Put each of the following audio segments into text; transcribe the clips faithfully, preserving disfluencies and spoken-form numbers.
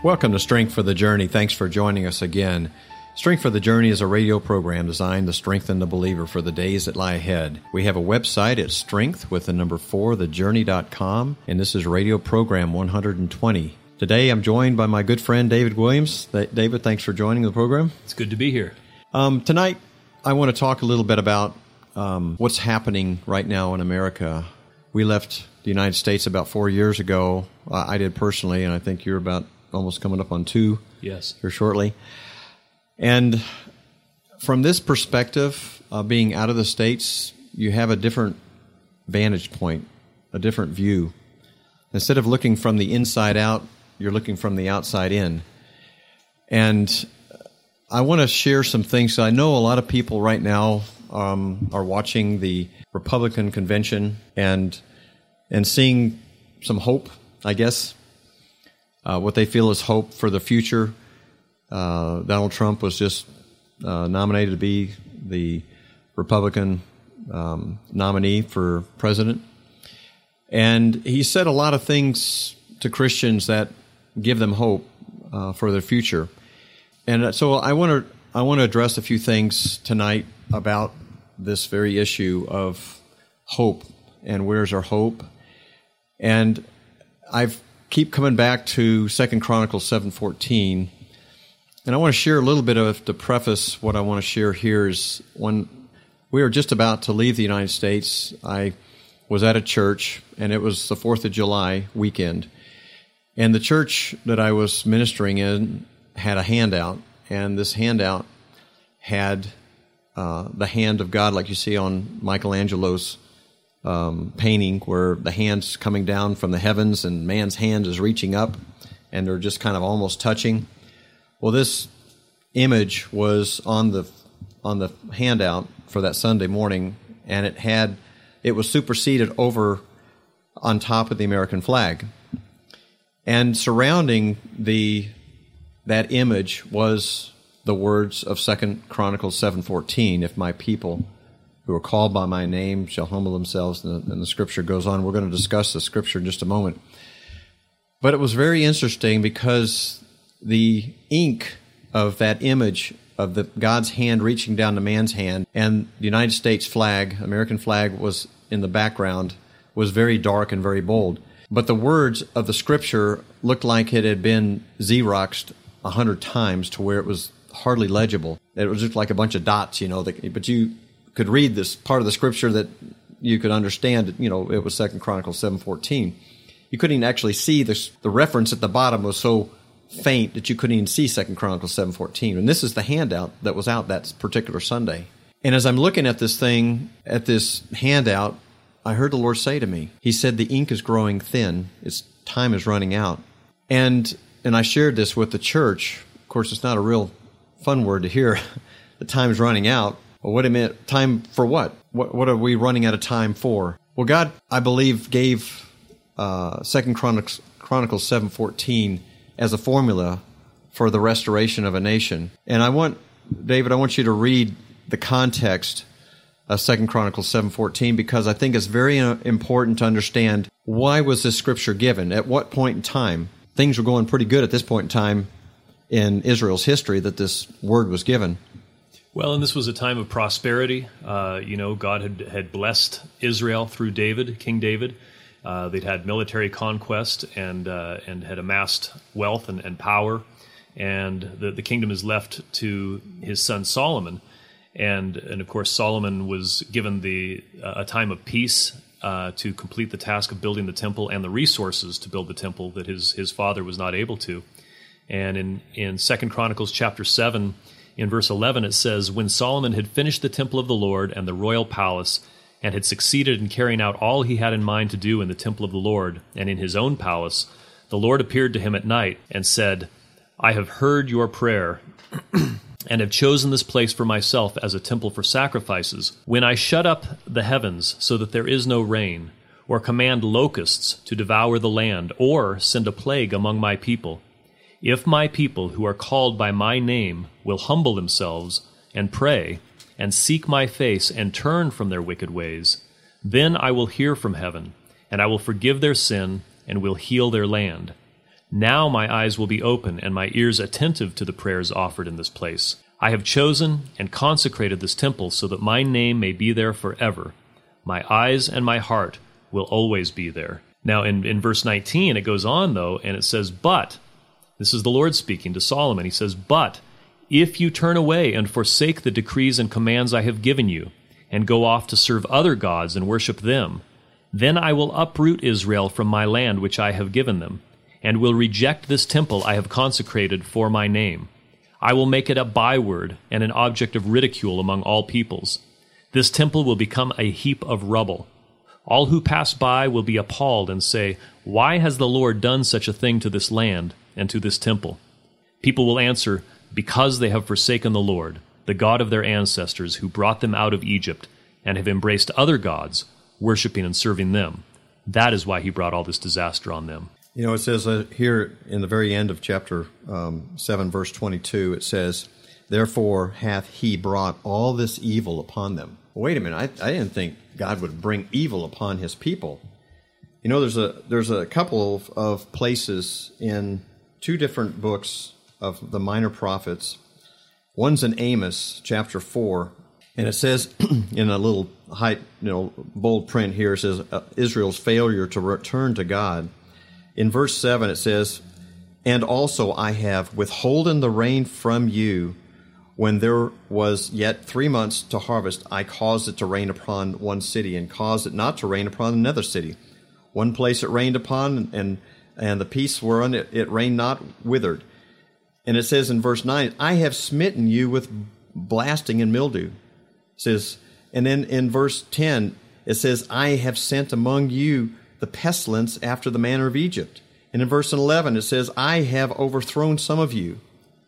Welcome to Strength for the Journey. Thanks for joining us again. Strength for the Journey is a radio program designed to strengthen the believer for the days that lie ahead. We have a website at strength with the number four, the journey dot com, and this is radio program one hundred twenty. Today I'm joined by my good friend David Williams. David, thanks for joining the program. It's good to be here. Um, tonight I want to talk a little bit about um, what's happening right now in America. We left the United States about four years ago. Uh, I did personally, and I think you're about almost coming up on two yes. here shortly. And from this perspective, uh, being out of the States, you have a different vantage point, a different view. Instead of looking from the inside out, you're looking from the outside in. And I want to share some things. I know a lot of people right now um, are watching the Republican convention and and seeing some hope, I guess, uh, what they feel is hope for the future. Uh, Donald Trump was just uh, nominated to be the Republican um, nominee for president. And he said a lot of things to Christians that give them hope uh, for their future. And so I want to I want to address a few things tonight about this very issue of hope and where's our hope. And I keep coming back to Second Chronicles seven fourteen. And I want to share a little bit of, to preface what I want to share here is when we were just about to leave the United States, I was at a church, and it was the fourth of July weekend. And the church that I was ministering in had a handout, and this handout had uh, the hand of God, like you see on Michelangelo's um, painting, where the hand's coming down from the heavens, and man's hand is reaching up, and they're just kind of almost touching. Well, this image was on the on the handout for that Sunday morning, and it had it was superseded over on top of the American flag. And surrounding the that image was the words of Second Chronicles seven fourteen, if my people who are called by my name shall humble themselves, and the, and the scripture goes on. We're going to discuss the scripture in just a moment. But it was very interesting because the ink of that image of the God's hand reaching down to man's hand and the United States flag, American flag, was in the background, was very dark and very bold. But the words of the scripture looked like it had been Xeroxed a hundred times to where it was hardly legible. It was just like a bunch of dots, you know, that, but you could read this part of the scripture that you could understand, you know, it was Second Chronicles seven fourteen. You couldn't even actually see this, the reference at the bottom was so faint that you couldn't even see Second Chronicles seven fourteen. And this is the handout that was out that particular Sunday. And as I'm looking at this thing, at this handout, I heard the Lord say to me, He said, the ink is growing thin. Its time is running out. And and I shared this with the church. Of course, it's not a real fun word to hear. The time is running out. Well, what do you mean? Time for what? What what are we running out of time for? Well, God, I believe, gave uh, Second Chronicles, Chronicles seven fourteen as a formula for the restoration of a nation. And I want, David, I want you to read the context of Second Chronicles seven fourteen, because I think it's very important to understand why was this scripture given, at what point in time. Things were going pretty good at this point in time in Israel's history that this word was given. Well, and this was a time of prosperity. Uh, you know, God had, had blessed Israel through David, King David. Uh, they'd had military conquest and uh, and had amassed wealth and, and power. And the, the kingdom is left to his son Solomon. And, and of course, Solomon was given the uh, a time of peace uh, to complete the task of building the temple and the resources to build the temple that his, his father was not able to. And in, in Second Chronicles chapter seven, in verse eleven, it says, when Solomon had finished the temple of the Lord and the royal palace, and had succeeded in carrying out all he had in mind to do in the temple of the Lord and in his own palace, the Lord appeared to him at night and said, I have heard your prayer and have chosen this place for myself as a temple for sacrifices. When I shut up the heavens so that there is no rain, or command locusts to devour the land, or send a plague among my people, if my people who are called by my name will humble themselves and pray and seek my face and turn from their wicked ways, then I will hear from heaven, and I will forgive their sin and will heal their land. Now my eyes will be open and my ears attentive to the prayers offered in this place. I have chosen and consecrated this temple so that my name may be there forever. My eyes and my heart will always be there. Now in, in verse nineteen, it goes on, though, and it says, but, this is the Lord speaking to Solomon. He says, but, if you turn away and forsake the decrees and commands I have given you, and go off to serve other gods and worship them, then I will uproot Israel from my land which I have given them, and will reject this temple I have consecrated for my name. I will make it a byword and an object of ridicule among all peoples. This temple will become a heap of rubble. All who pass by will be appalled and say, why has the Lord done such a thing to this land and to this temple? People will answer, because they have forsaken the Lord, the God of their ancestors, who brought them out of Egypt, and have embraced other gods, worshiping and serving them. That is why he brought all this disaster on them. You know, it says uh, here in the very end of chapter um, seven, verse twenty-two, it says, therefore hath he brought all this evil upon them. Well, wait a minute, I, I didn't think God would bring evil upon his people. You know, there's a there's a couple of, of places in two different books of the minor prophets. One's in Amos, chapter four, and it says in a little high, you know, bold print here, it says uh, Israel's failure to return to God. In verse seven, it says, and also I have withholden the rain from you. When there was yet three months to harvest, I caused it to rain upon one city, and caused it not to rain upon another city. One place it rained upon, and and the piece whereon it, it rained not withered. And it says in verse nine, I have smitten you with blasting and mildew. It says, and then in verse ten, it says, I have sent among you the pestilence after the manner of Egypt. And in verse eleven, it says, I have overthrown some of you.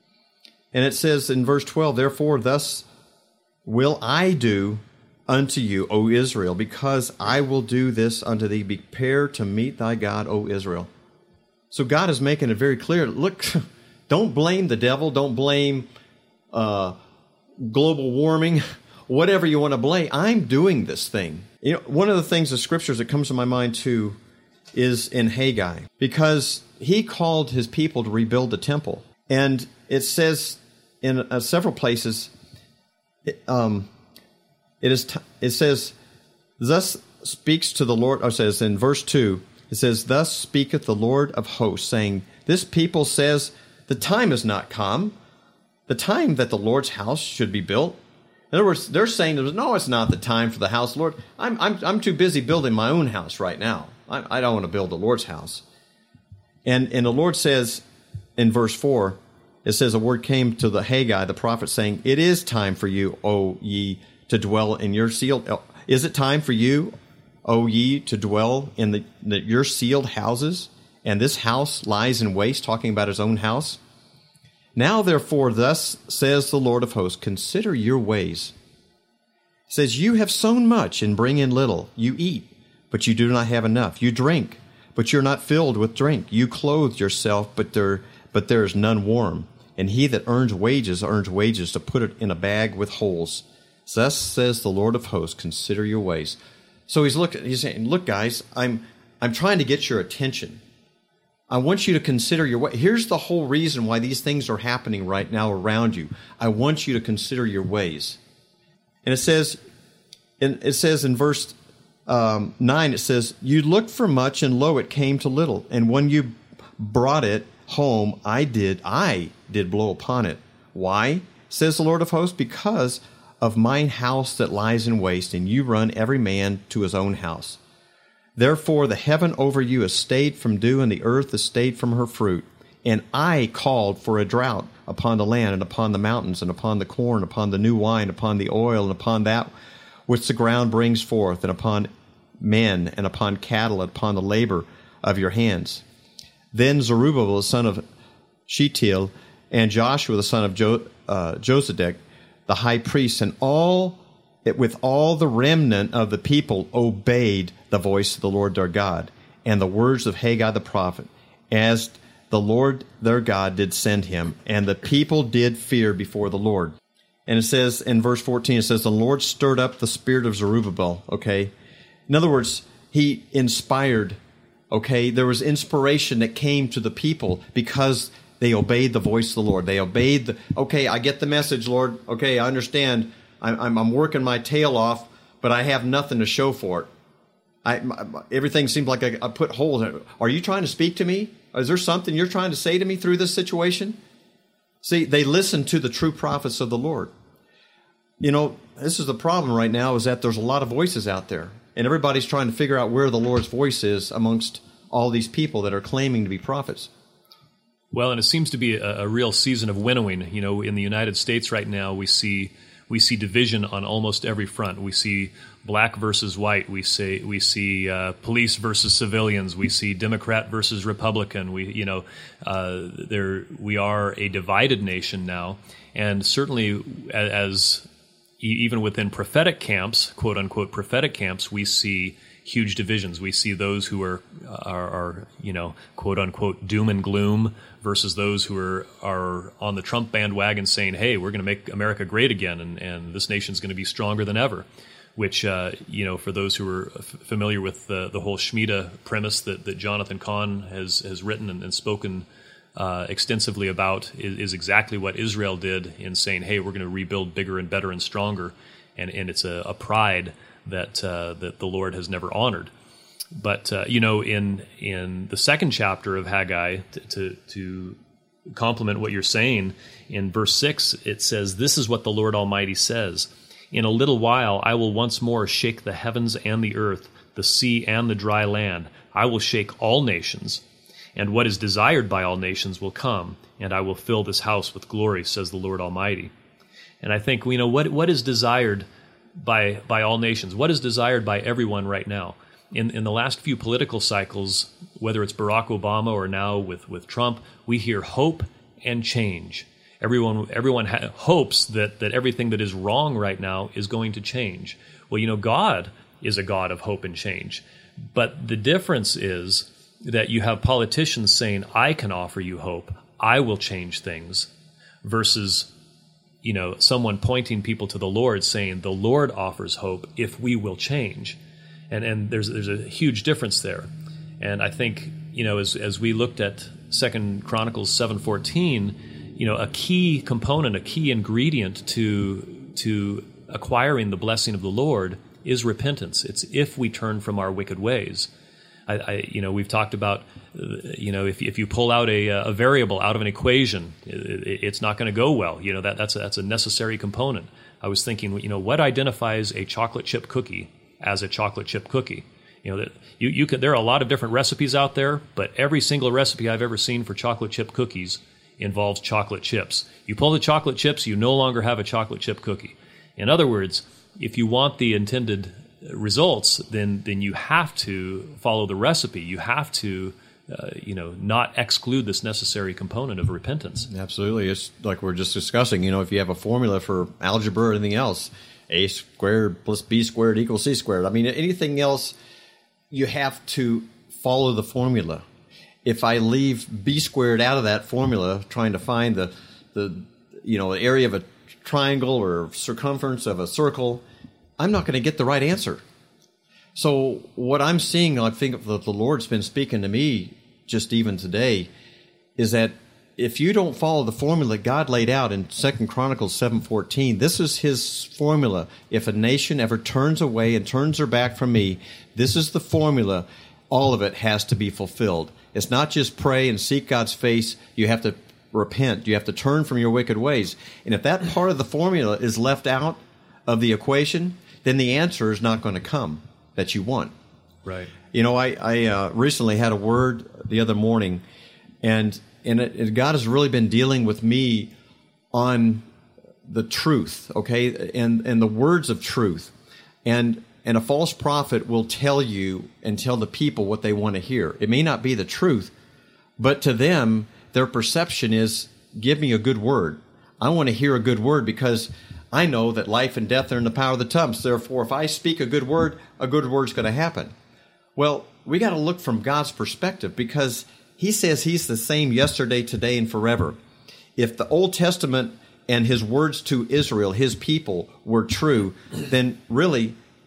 And it says in verse twelve, therefore thus will I do unto you, O Israel, because I will do this unto thee. Prepare to meet thy God, O Israel. So God is making it very clear. Look, don't blame the devil. Don't blame uh, global warming. Whatever you want to blame, I'm doing this thing. You know, one of the things, the scriptures that comes to my mind too, is in Haggai, because he called his people to rebuild the temple. And it says in uh, several places, it, um, it is. T- it says, thus speaks to the Lord, or says in verse two, it says, thus speaketh the Lord of hosts, saying, this people says, the time is not come, the time that the Lord's house should be built. In other words, they're saying, no, it's not the time for the house, Lord. I'm I'm I'm too busy building my own house right now. I, I don't want to build the Lord's house. And and the Lord says in verse four, it says, a word came to the Haggai, the prophet, saying, it is time for you, O ye, to dwell in your sealed... Is it time for you, O ye, to dwell in the, the your sealed houses? And this house lies in waste, talking about his own house. Now, therefore, thus says the Lord of hosts, consider your ways. It says, you have sown much and bring in little. You eat, but you do not have enough. You drink, but you're not filled with drink. You clothe yourself, but there, but there is none warm. And he that earns wages, earns wages to put it in a bag with holes. Thus says the Lord of hosts, consider your ways. So he's looking, he's saying, look, guys, I'm I'm trying to get your attention. I want you to consider your way. Here's the whole reason why these things are happening right now around you. I want you to consider your ways. And it says, and it says in verse um, nine, it says, you looked for much, and lo, it came to little. And when you brought it home, I did, I did blow upon it. Why, says the Lord of hosts? Because of mine house that lies in waste, and you run every man to his own house. Therefore the heaven over you is stayed from dew, and the earth is stayed from her fruit. And I called for a drought upon the land, and upon the mountains, and upon the corn, upon the new wine, upon the oil, and upon that which the ground brings forth, and upon men, and upon cattle, and upon the labor of your hands. Then Zerubbabel the son of Shealtiel, and Joshua the son of jo- uh, Josedek, the high priest, and all it with all the remnant of the people obeyed the voice of the Lord their God, and the words of Haggai the prophet, as the Lord their God did send him, and the people did fear before the Lord. And it says in verse fourteen, it says, the Lord stirred up the spirit of Zerubbabel, okay? In other words, he inspired Okay, there was inspiration that came to the people because they obeyed the voice of the Lord. They obeyed the, okay, I get the message, Lord. Okay, I understand. I'm, I'm, I'm working my tail off, but I have nothing to show for it. I, my, everything seems like I, I put holes in it. Are you trying to speak to me? Is there something you're trying to say to me through this situation? See, they listened to the true prophets of the Lord. You know, this is the problem right now, is that there's a lot of voices out there. And everybody's trying to figure out where the Lord's voice is amongst all these people that are claiming to be prophets. Well, and it seems to be a, a real season of winnowing. You know, in the United States right now, we see we see division on almost every front. We see black versus white. We see we see uh, police versus civilians. We see Democrat versus Republican. We you know uh, there we are a divided nation now, and certainly as even within prophetic camps, quote unquote prophetic camps, we see huge divisions. We see those who are, are, are, you know, quote unquote doom and gloom versus those who are, are on the Trump bandwagon saying, hey, we're going to make America great again, and, and this nation's going to be stronger than ever. Which, uh, you know, for those who are f- familiar with the, the whole Shemitah premise that, that Jonathan Cahn has, has written and, and spoken Uh, extensively about is, is exactly what Israel did in saying, hey, we're going to rebuild bigger and better and stronger. And, and it's a, a pride that uh, that the Lord has never honored. But, uh, you know, in in the second chapter of Haggai, to, to, to complement what you're saying, in verse six, it says, this is what the Lord Almighty says, in a little while I will once more shake the heavens and the earth, the sea and the dry land. I will shake all nations. And what is desired by all nations will come, and I will fill this house with glory, says the Lord Almighty. And I think, you know, what what is desired by by all nations? What is desired by everyone right now? In in the last few political cycles, whether it's Barack Obama or now with, with Trump, we hear hope and change. Everyone everyone ha- hopes that, that everything that is wrong right now is going to change. Well, you know, God is a God of hope and change. But the difference is that you have politicians saying, I can offer you hope, I will change things, versus, you know, someone pointing people to the Lord saying, the Lord offers hope if we will change. And and there's there's a huge difference there. And I think, you know, as as we looked at Second Chronicles seven fourteen, you know, a key component, a key ingredient to to acquiring the blessing of the Lord is repentance. It's if we turn from our wicked ways. I, I, you know, we've talked about, you know, if if you pull out a, a variable out of an equation, it, it's not going to go well. You know, that that's a, that's a necessary component. I was thinking, you know, what identifies a chocolate chip cookie as a chocolate chip cookie? You know, that you you could. There are a lot of different recipes out there, but every single recipe I've ever seen for chocolate chip cookies involves chocolate chips. You pull the chocolate chips, you no longer have a chocolate chip cookie. In other words, if you want the intended results, then then you have to follow the recipe. You have to, uh, you know, not exclude this necessary component of repentance. Absolutely. It's like we're just discussing, you know, if you have a formula for algebra or anything else, a squared plus b squared equals c squared. I mean, anything else, you have to follow the formula. If I leave b squared out of that formula, trying to find the, the you know, the area of a triangle or circumference of a circle, I'm not going to get the right answer. So what I'm seeing, I think that the Lord's been speaking to me just even today, is that if you don't follow the formula God laid out in Second Chronicles seven fourteen, this is his formula. If a nation ever turns away and turns their back from me, this is the formula. All of it has to be fulfilled. It's not just pray and seek God's face. You have to repent. You have to turn from your wicked ways. And if that part of the formula is left out of the equation, then the answer is not going to come that you want. Right. You know, I, I uh, recently had a word the other morning, and and it, it, God has really been dealing with me on the truth, okay, and and the words of truth. And and a false prophet will tell you and tell the people what they want to hear. It may not be the truth, but to them, their perception is, give me a good word. I want to hear a good word because I know that life and death are in the power of the tongue. So therefore, if I speak a good word, a good word's going to happen. Well, we got to look from God's perspective, because he says he's the same yesterday, today, and forever. If the Old Testament and his words to Israel, his people, were true, then really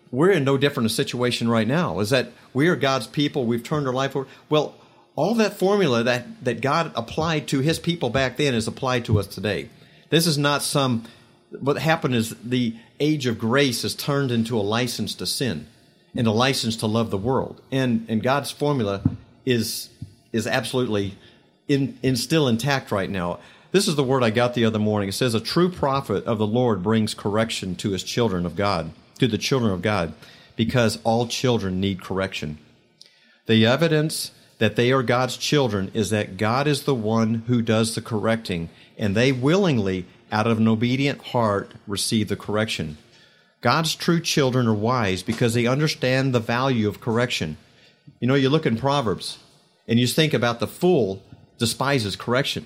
we're in no different a situation right now. Is that we are God's people. We've turned our life over. Well, all that formula that, that God applied to his people back then is applied to us today. This is not some, what happened is the age of grace is turned into a license to sin and a license to love the world. And and God's formula is is absolutely in, in still intact right now. This is the word I got the other morning. It says, a true prophet of the Lord brings correction to his children of God, to the children of God, because all children need correction. The evidence that they are God's children is that God is the one who does the correcting, and they willingly, out of an obedient heart, receive the correction. God's true children are wise because they understand the value of correction. You know, you look in Proverbs, and you think about the fool despises correction.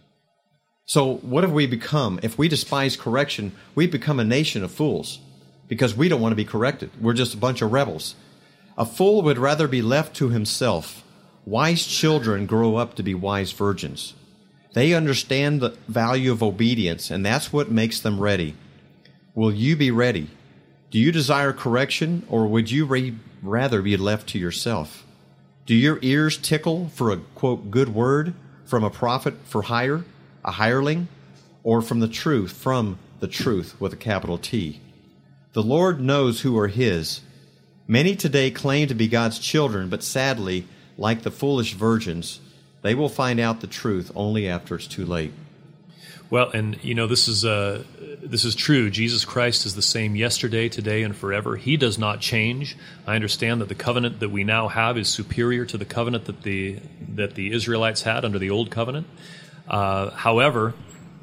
So what have we become? If we despise correction, we become a nation of fools because we don't want to be corrected. We're just a bunch of rebels. A fool would rather be left to himself. Wise children grow up to be wise virgins. They understand the value of obedience, and that's what makes them ready. Will you be ready? Do you desire correction, or would you re- rather be left to yourself? Do your ears tickle for a, quote, good word from a prophet for hire, a hireling, or from the truth, from the truth with a capital T? The Lord knows who are his. Many today claim to be God's children, but sadly, like the foolish virgins, they will find out the truth only after it's too late. Well, and you know, this is uh, this is true. Jesus Christ is the same yesterday, today, and forever. He does not change. I understand that the covenant that we now have is superior to the covenant that the that the Israelites had under the old covenant. Uh, however,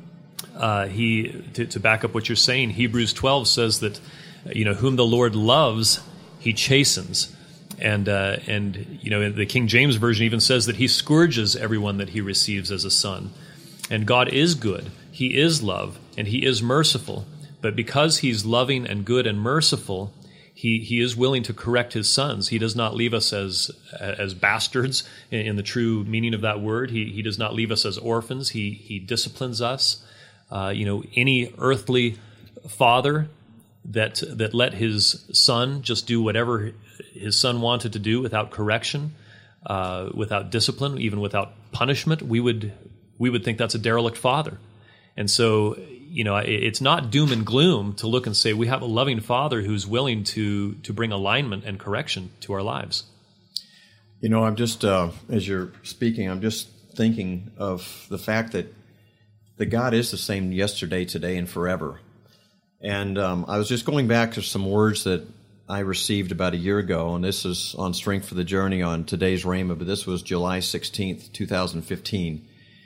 uh, he to, to back up what you're saying, Hebrews twelve says that, you know, whom the Lord loves, he chastens. And, uh, and you know, the King James Version even says that he scourges everyone that he receives as a son. And God is good. He is love, and he is merciful. But because he's loving and good and merciful, he, he is willing to correct his sons. He does not leave us as as bastards in, in the true meaning of that word. He, he does not leave us as orphans. He, he disciplines us. Uh, you know, any earthly father that that let his son just do whatever his son wanted to do without correction, uh, without discipline, even without punishment, we would we would think that's a derelict father. And so, you know, it's not doom and gloom to look and say we have a loving father who's willing to to bring alignment and correction to our lives. You know, I'm just, uh, as you're speaking, I'm just thinking of the fact that that God is the same yesterday, today, and forever. And um, I was just going back to some words that I received about a year ago, and this is on Strength for the Journey on today's Rhema, but this was July sixteenth, twenty fifteen.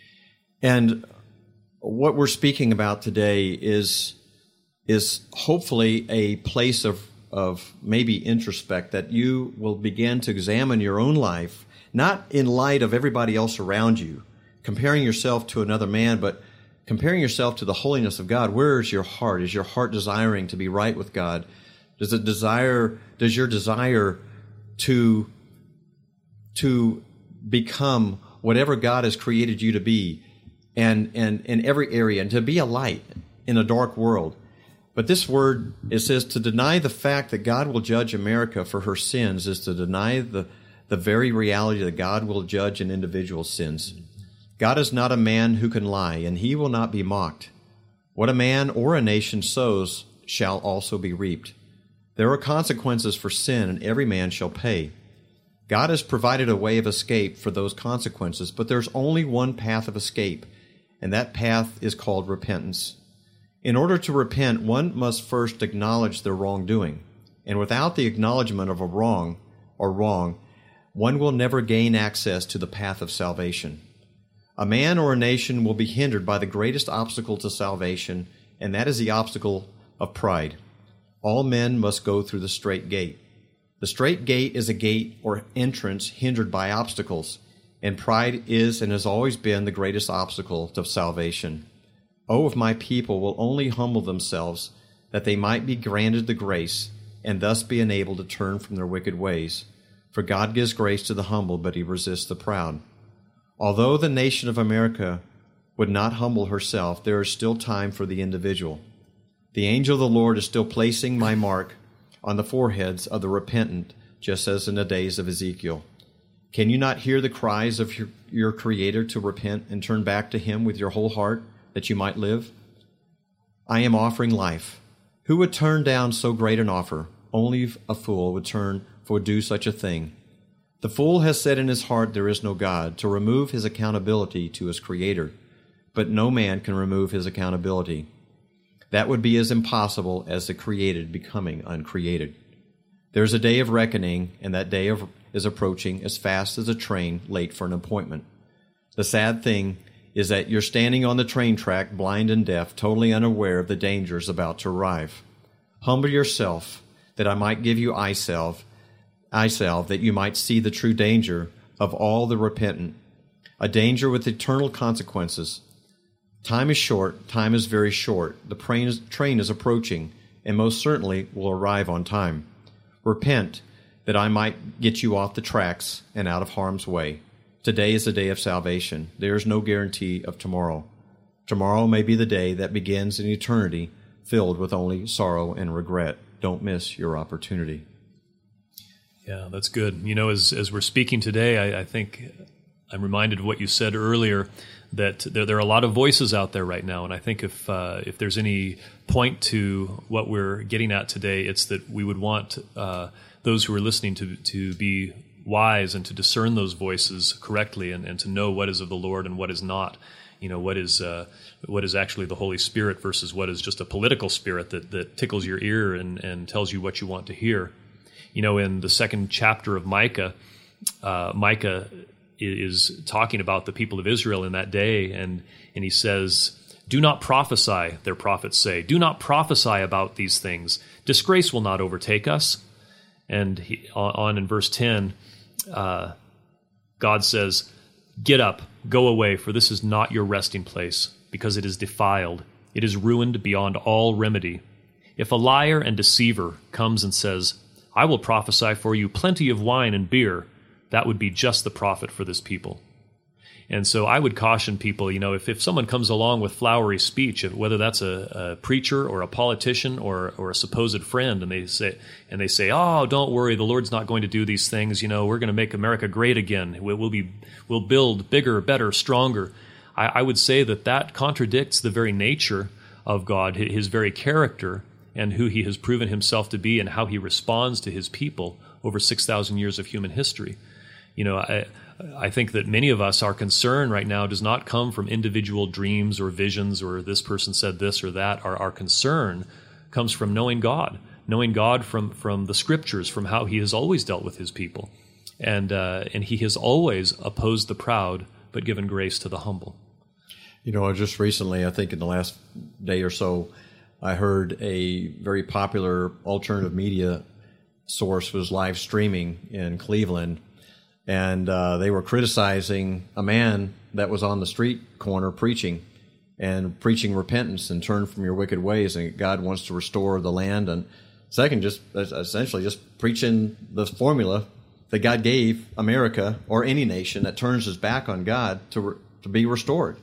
And what we're speaking about today is is hopefully a place of, of maybe introspect, that you will begin to examine your own life, not in light of everybody else around you, comparing yourself to another man, but comparing yourself to the holiness of God. Where is your heart? Is your heart desiring to be right with God? Does it desire, does your desire to, to become whatever God has created you to be, and, and in every area, and to be a light in a dark world? But this word, it says, to deny the fact that God will judge America for her sins is to deny the, the very reality that God will judge an individual's sins. God is not a man who can lie, and he will not be mocked. What a man or a nation sows shall also be reaped. There are consequences for sin, and every man shall pay. God has provided a way of escape for those consequences, but there's only one path of escape, and that path is called repentance. In order to repent, one must first acknowledge their wrongdoing, and without the acknowledgement of a wrong or wrong, one will never gain access to the path of salvation. A man or a nation will be hindered by the greatest obstacle to salvation, and that is the obstacle of pride. All men must go through the straight gate. The straight gate is a gate or entrance hindered by obstacles, and pride is and has always been the greatest obstacle to salvation. Oh, if my people will only humble themselves, that they might be granted the grace, and thus be enabled to turn from their wicked ways. For God gives grace to the humble, but he resists the proud. Although the nation of America would not humble herself, there is still time for the individual. The angel of the Lord is still placing my mark on the foreheads of the repentant, just as in the days of Ezekiel. Can you not hear the cries of your, your Creator to repent and turn back to Him with your whole heart, that you might live? I am offering life. Who would turn down so great an offer? Only a fool would turn for do such a thing. The fool has said in his heart there is no God, to remove his accountability to his Creator. But no man can remove his accountability. That would be as impossible as the created becoming uncreated. There is a day of reckoning, and that day of, is approaching as fast as a train late for an appointment. The sad thing is that you're standing on the train track, blind and deaf, totally unaware of the dangers about to arrive. Humble yourself, that I might give you eye salve, eye salve, that you might see the true danger of all the repentant, a danger with eternal consequences. Time is short, time is very short. The train is, train is approaching, and most certainly will arrive on time. Repent, that I might get you off the tracks and out of harm's way. Today is the day of salvation. There is no guarantee of tomorrow. Tomorrow may be the day that begins an eternity filled with only sorrow and regret. Don't miss your opportunity. Yeah, that's good. You know, as as we're speaking today, I, I think I'm reminded of what you said earlier, that there, there are a lot of voices out there right now. And I think if uh, if there's any point to what we're getting at today, it's that we would want uh, those who are listening to to be wise and to discern those voices correctly, and, and to know what is of the Lord and what is not. You know, what is uh, what is actually the Holy Spirit versus what is just a political spirit that, that tickles your ear and, and tells you what you want to hear. You know, in the second chapter of Micah, uh, Micah is talking about the people of Israel in that day, and, and he says, "Do not prophesy," their prophets say. "Do not prophesy about these things. Disgrace will not overtake us." And he, on in verse ten, uh, God says, "Get up, go away, for this is not your resting place, because it is defiled. It is ruined beyond all remedy. If a liar and deceiver comes and says, 'I will prophesy for you plenty of wine and beer,' that would be just the prophet for this people." And so I would caution people, you know, if, if someone comes along with flowery speech, whether that's a, a preacher or a politician or or a supposed friend, and they say, and they say, "Oh, don't worry, the Lord's not going to do these things. You know, we're going to make America great again. We'll, we'll be, we'll build bigger, better, stronger." I, I would say that that contradicts the very nature of God, His very character, and who He has proven Himself to be, and how He responds to His people over six thousand years of human history. You know, I. I think that many of us, our concern right now does not come from individual dreams or visions or this person said this or that. Our, our concern comes from knowing God, knowing God from, from the Scriptures, from how He has always dealt with His people. And, uh, and He has always opposed the proud, but given grace to the humble. You know, just recently, I think in the last day or so, I heard a very popular alternative media source was live streaming in Cleveland. And uh, they were criticizing a man that was on the street corner preaching and preaching repentance and turn from your wicked ways, and God wants to restore the land. And second, just essentially just preaching the formula that God gave America or any nation that turns its back on God to re- to be restored.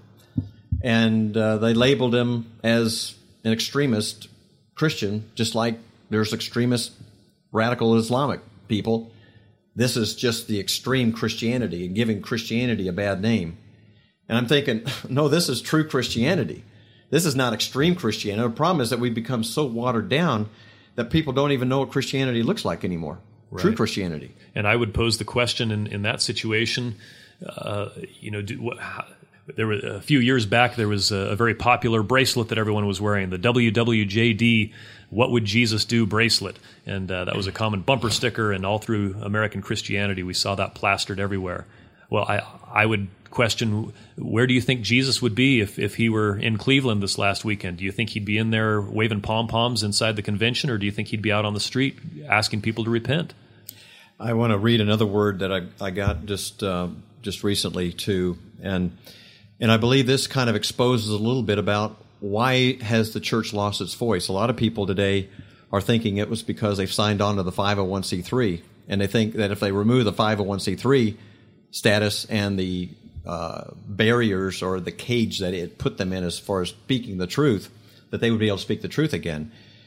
And uh, they labeled him as an extremist Christian, just like there's extremist radical Islamic people. This is just the extreme Christianity and giving Christianity a bad name. And I'm thinking, no, this is true Christianity. This is not extreme Christianity. The problem is that we've become so watered down that people don't even know what Christianity looks like anymore. Right. True Christianity. And I would pose the question in, in that situation, uh, you know, do, what, how, there were a few years back, there was a, a very popular bracelet that everyone was wearing, the W W J D, What Would Jesus Do bracelet. And uh, that was a common bumper sticker, and all through American Christianity, we saw that plastered everywhere. Well, I I would question, where do you think Jesus would be if, if he were in Cleveland this last weekend? Do you think he'd be in there waving pom-poms inside the convention, or do you think he'd be out on the street asking people to repent? I want to read another word that I, I got just uh, just recently, too, and and I believe this kind of exposes a little bit about why has the church lost its voice. A lot of people today are thinking it was because they've signed on to the five oh one c three, and they think that if they remove the five oh one c three status and the uh, barriers or the cage that it put them in as far as speaking the truth, that they would be able to speak the truth again.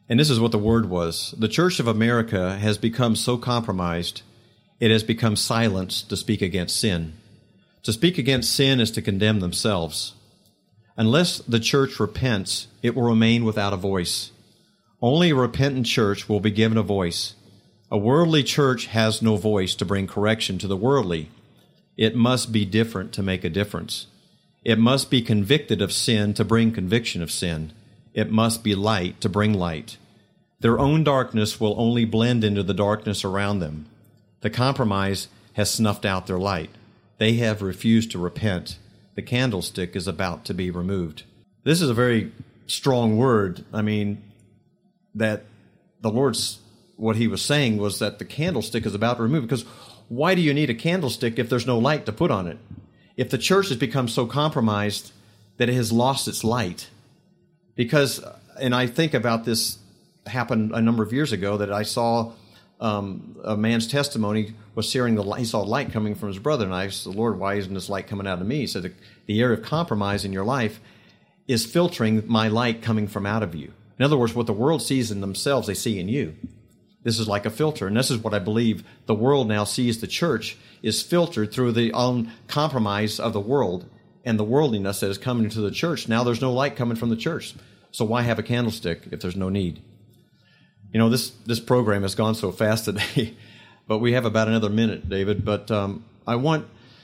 And this is what the word was. The Church of America has become so compromised, it has become silenced to speak against sin. To speak against sin is to condemn themselves. Unless the church repents, it will remain without a voice. Only a repentant church will be given a voice. A worldly church has no voice to bring correction to the worldly. It must be different to make a difference. It must be convicted of sin to bring conviction of sin. It must be light to bring light. Their own darkness will only blend into the darkness around them. The compromise has snuffed out their light. They have refused to repent. The candlestick is about to be removed. This is a very strong word. I mean, that the Lord's, what he was saying was that the candlestick is about to remove. Because why do you need a candlestick if there's no light to put on it? If the church has become so compromised that it has lost its light. Because, and I think about this happened a number of years ago, that I saw um, a man's testimony was seeing the light. He saw light coming from his brother, and I asked the Lord, why isn't this light coming out of me? He said, the, the area of compromise in your life is filtering my light coming from out of you. In other words, what the world sees in themselves, they see in you. This is like a filter, and this is what I believe the world now sees the church is filtered through the own compromise of the world and the worldliness that is coming into the church. Now there's no light coming from the church. So why have a candlestick if there's no need? You know, this, this program has gone so fast today, but we have about another minute, David. But um, I want,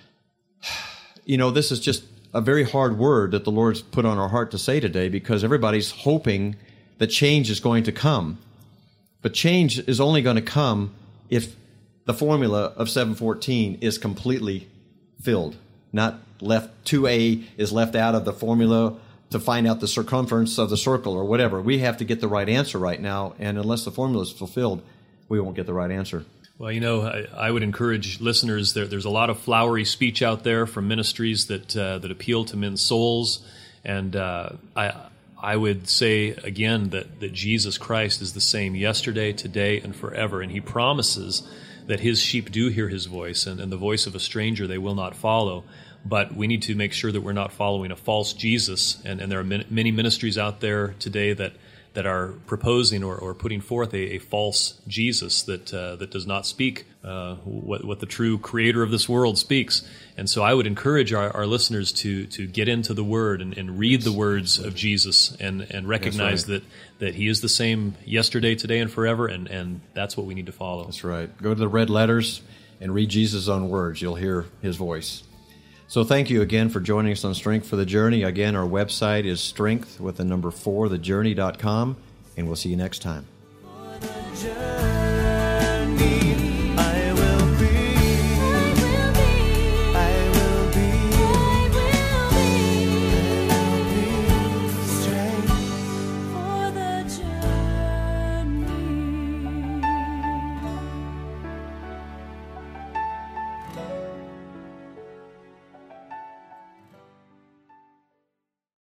you know, this is just a very hard word that the Lord's put on our heart to say today, because everybody's hoping that change is going to come. But change is only going to come if the formula of seven fourteen is completely filled, not left, two A is left out of the formula to find out the circumference of the circle or whatever. We have to get the right answer right now, and unless the formula is fulfilled, we won't get the right answer. Well, you know, I, I would encourage listeners, there, there's a lot of flowery speech out there from ministries that uh, that appeal to men's souls, and uh, I I would say again that, that Jesus Christ is the same yesterday, today, and forever, and he promises that his sheep do hear his voice, and, and the voice of a stranger they will not follow. But we need to make sure that we're not following a false Jesus. And, and there are many ministries out there today that, that are proposing or, or putting forth a, a false Jesus that uh, that does not speak uh, what, what the true creator of this world speaks. And so I would encourage our, our listeners to to get into the Word and, and read the words of Jesus and, and recognize right. that, that he is the same yesterday, today, and forever, and, and that's what we need to follow. That's right. Go to the red letters and read Jesus' own words. You'll hear his voice. So thank you again for joining us on Strength for the Journey. Again, our website is strength with the number four, the journey dot com, and we'll see you next time.